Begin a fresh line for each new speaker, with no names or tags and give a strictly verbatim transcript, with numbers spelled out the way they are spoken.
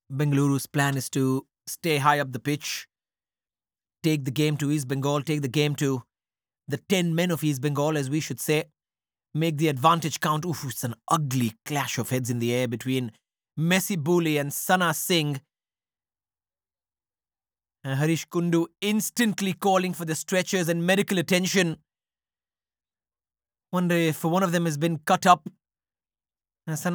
Bengaluru's plan is to stay high up the pitch, take the game to East Bengal, take the game to the ten men of East Bengal, as we should say, make the advantage count. Oof, it's an ugly clash of heads in the air between Messi Booli and Sana Singh. And Harish Kundu instantly calling for the stretchers and medical attention. Wonder if one of them has been cut up. Sana